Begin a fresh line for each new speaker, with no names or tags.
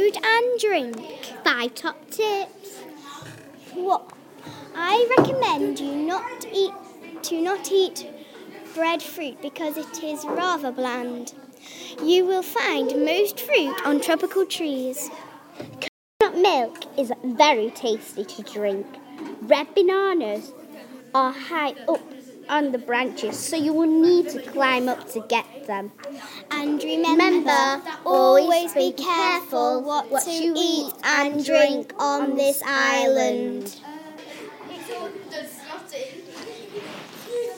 food and drink.
5 top tips.
What? I recommend you not eat breadfruit because it is rather bland. You will find most fruit on tropical trees.
Coconut milk is very tasty to drink. Red bananas are high up on the branches, so you will need to climb up to get them.
And remember, always be careful what to eat and drink on this island.